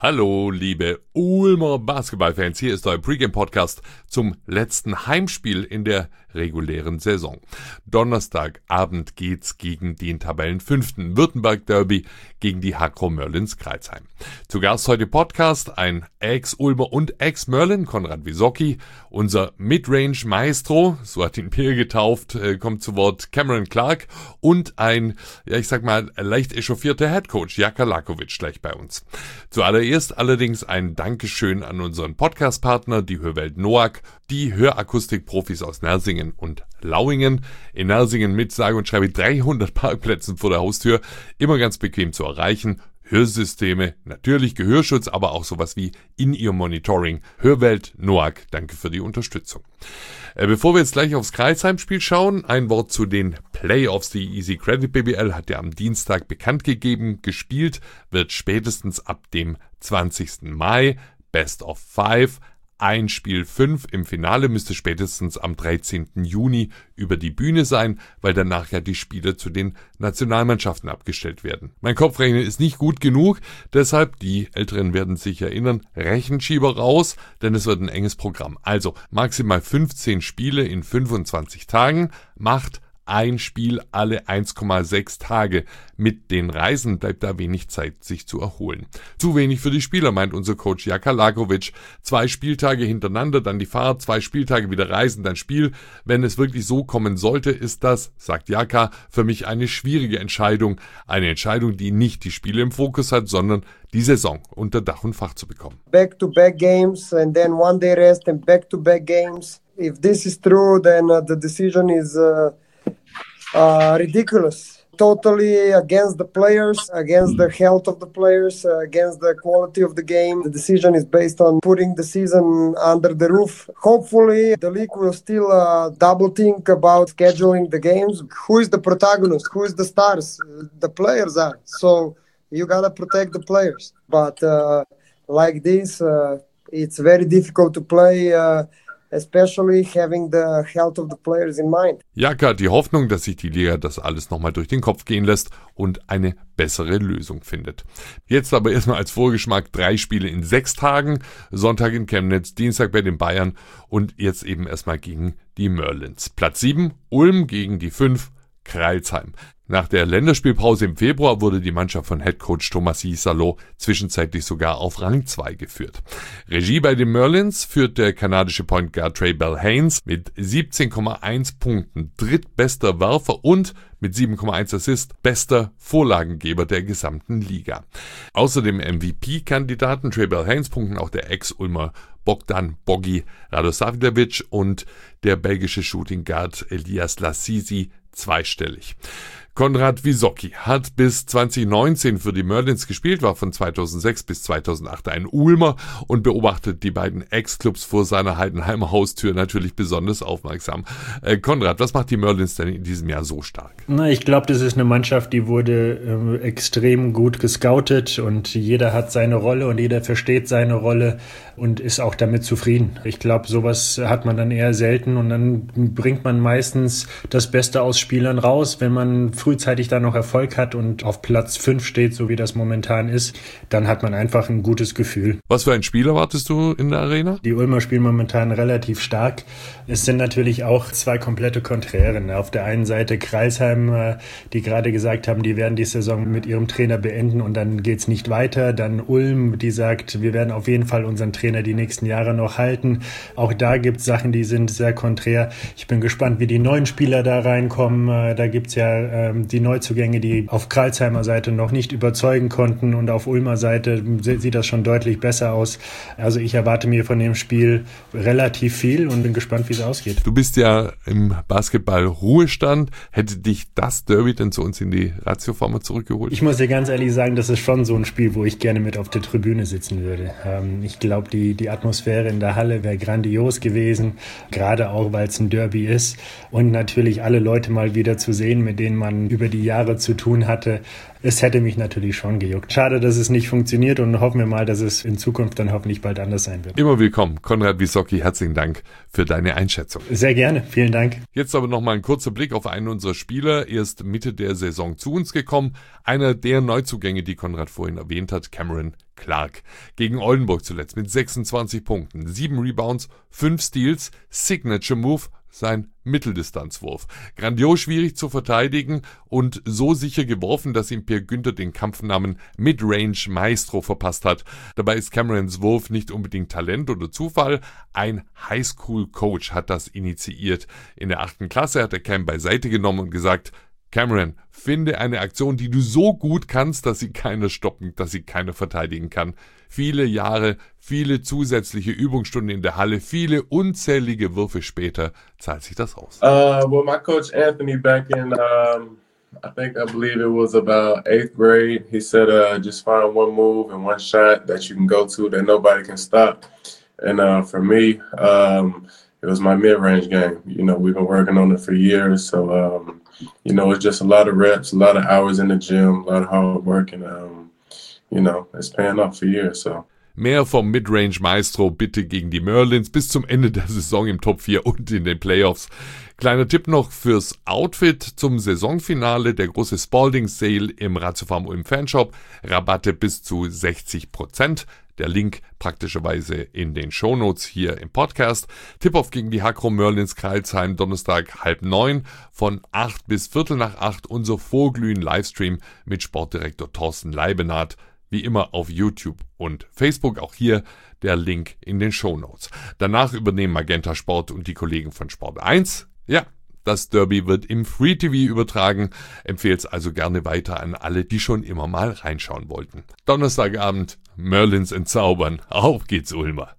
Hallo, liebe Ulmer Basketballfans, hier ist euer Pregame-Podcast zum letzten Heimspiel in der regulären Saison. Donnerstagabend geht's gegen den Tabellenfünften Württemberg-Derby gegen die Hakro Merlins Crailsheim. Zu Gast heute Podcast ein Ex-Ulmer und Ex-Merlin, Konrad Wysocki, unser Midrange-Maestro, so hat ihn Pierre getauft, kommt zu Wort Cameron Clark und ein, leicht echauffierter Headcoach, Jaka Lakovic, gleich bei uns. Zuallererst allerdings ein Dankeschön an unseren Podcast-Partner, die Hörwelt Noack, die Hörakustik-Profis aus Nersingen und Lauingen. In Nersingen mit sage und schreibe 300 Parkplätzen vor der Haustür, immer ganz bequem zu erreichen. Hörsysteme, natürlich Gehörschutz, aber auch sowas wie In-Ear-Monitoring. Hörwelt Noack, danke für die Unterstützung. Bevor wir jetzt gleich aufs Crailsheim-Spiel schauen, ein Wort zu den Playoffs. Die Easy Credit BBL hat ja am Dienstag bekannt gegeben, gespielt wird spätestens ab dem 20. Mai, Best of 5. Ein Spiel 5 im Finale müsste spätestens am 13. Juni über die Bühne sein, weil danach ja die Spiele zu den Nationalmannschaften abgestellt werden. Mein Kopfrechnen ist nicht gut genug, deshalb, die Älteren werden sich erinnern, Rechenschieber raus, denn es wird ein enges Programm. Also maximal 15 Spiele in 25 Tagen, macht ein Spiel alle 1,6 Tage. Mit den Reisen bleibt da wenig Zeit, sich zu erholen. Zu wenig für die Spieler, meint unser Coach Jaka Lakovic. 2 Spieltage hintereinander, dann die Fahrt, 2 Spieltage wieder Reisen, dann Spiel. Wenn es wirklich so kommen sollte, ist das, sagt Jaka, für mich eine schwierige Entscheidung. Eine Entscheidung, die nicht die Spiele im Fokus hat, sondern die Saison unter Dach und Fach zu bekommen. Back-to-back games and then one day rest and back-to-back games. If this is true, then the decision is ridiculous. Totally against the players, against the health of the players, against the quality of the game. The decision is based on putting the season under the roof. Hopefully, the league will still double think about scheduling the games. Who is the protagonist? Who is the stars? The players are. So you gotta protect the players. But like this, it's very difficult to play. Especially having the health of the players in mind. Jaka hat die Hoffnung, dass sich die Liga das alles nochmal durch den Kopf gehen lässt und eine bessere Lösung findet. Jetzt aber erstmal als Vorgeschmack 3 Spiele in 6 Tagen, Sonntag in Chemnitz, Dienstag bei den Bayern und jetzt eben erstmal gegen die Merlins. Platz 7, Ulm gegen die 5, Crailsheim. Nach der Länderspielpause im Februar wurde die Mannschaft von Headcoach Thomas Gisalo zwischenzeitlich sogar auf Rang 2 geführt. Regie bei den Merlins führt der kanadische Point Guard Trey Bell-Haynes mit 17,1 Punkten, drittbester Werfer und mit 7,1 Assists bester Vorlagengeber der gesamten Liga. Außer dem MVP-Kandidaten Trey Bell-Haynes punkten auch der Ex-Ulmer Bogdan Bogi Radosavljevic und der belgische Shooting Guard Elias Lassisi zweistellig. Konrad Wysocki hat bis 2019 für die Merlins gespielt, war von 2006 bis 2008 ein Ulmer und beobachtet die beiden Ex-Clubs vor seiner Heidenheimer Haustür natürlich besonders aufmerksam. Konrad, was macht die Merlins denn in diesem Jahr so stark? Ich glaube, das ist eine Mannschaft, die wurde extrem gut gescoutet und jeder hat seine Rolle und jeder versteht seine Rolle und ist auch damit zufrieden. Ich glaube, sowas hat man dann eher selten und dann bringt man meistens das Beste aus Spielern raus, wenn man frühzeitig da noch Erfolg hat und auf Platz 5 steht, so wie das momentan ist, dann hat man einfach ein gutes Gefühl. Was für ein Spiel erwartest du in der Arena? Die Ulmer spielen momentan relativ stark. Es sind natürlich auch 2 komplette Konträren. Auf der einen Seite Crailsheim, die gerade gesagt haben, die werden die Saison mit ihrem Trainer beenden und dann geht's nicht weiter. Dann Ulm, die sagt, wir werden auf jeden Fall unseren Trainer die nächsten Jahre noch halten. Auch da gibt's Sachen, die sind sehr konträr. Ich bin gespannt, wie die neuen Spieler da reinkommen. Da gibt's ja die Neuzugänge, die auf Crailsheimer Seite noch nicht überzeugen konnten und auf Ulmer Seite sieht das schon deutlich besser aus. Also ich erwarte mir von dem Spiel relativ viel und bin gespannt, wie es ausgeht. Du bist ja im Basketball-Ruhestand. Hätte dich das Derby denn zu uns in die Ratioform zurückgeholt? Ich muss dir ganz ehrlich sagen, das ist schon so ein Spiel, wo ich gerne mit auf der Tribüne sitzen würde. Ich glaube, die Atmosphäre in der Halle wäre grandios gewesen, gerade auch, weil es ein Derby ist und natürlich alle Leute mal wieder zu sehen, mit denen man man über die Jahre zu tun hatte. Es hätte mich natürlich schon gejuckt. Schade, dass es nicht funktioniert und hoffen wir mal, dass es in Zukunft dann hoffentlich bald anders sein wird. Immer willkommen. Konrad Wysocki, herzlichen Dank für deine Einschätzung. Sehr gerne, vielen Dank. Jetzt aber nochmal ein kurzer Blick auf einen unserer Spieler. Erst Mitte der Saison zu uns gekommen. Einer der Neuzugänge, die Konrad vorhin erwähnt hat, Cameron Clark. Gegen Oldenburg zuletzt mit 26 Punkten, 7 Rebounds, 5 Steals, Signature Move, sein Mitteldistanzwurf. Grandios schwierig zu verteidigen und so sicher geworfen, dass ihm Pierre Günther den Kampfnamen Midrange Maestro verpasst hat. Dabei ist Camerons Wurf nicht unbedingt Talent oder Zufall. Ein Highschool-Coach hat das initiiert. In der 8. Klasse hat er Cam beiseite genommen und gesagt: Cameron, finde eine Aktion, die du so gut kannst, dass sie keiner stoppen, dass sie keiner verteidigen kann. Viele Jahre, viele zusätzliche Übungsstunden in der Halle, viele unzählige Würfe später zahlt sich das aus. Well, my coach Anthony back in, I believe it was about 8th grade, he said, just find one move and one shot that you can go to that nobody can stop. And for me, it was my mid-range game. You know, we've been working on it for years, so you know, it's just a lot of reps, a lot of hours in the gym, a lot of hard work, and you know, it's paying off for years, so. Mehr vom Midrange Maestro bitte gegen die Merlins bis zum Ende der Saison im Top 4 und in den Playoffs. Kleiner Tipp noch fürs Outfit zum Saisonfinale: der große Spalding Sale im Ratiofarm Ulm Fanshop. Rabatte bis zu 60%. Der Link praktischerweise in den Shownotes hier im Podcast. Tip-Off gegen die Hakro Merlins Crailsheim, Donnerstag 8:30 von 8 bis 7:45 unser Vorglühen-Livestream mit Sportdirektor Thorsten Leibenath. Wie immer auf YouTube und Facebook, auch hier der Link in den Shownotes. Danach übernehmen Magenta Sport und die Kollegen von Sport 1. Ja, das Derby wird im Free TV übertragen. Empfehl's also gerne weiter an alle, die schon immer mal reinschauen wollten. Donnerstagabend, Merlins entzaubern. Auf geht's, Ulmer.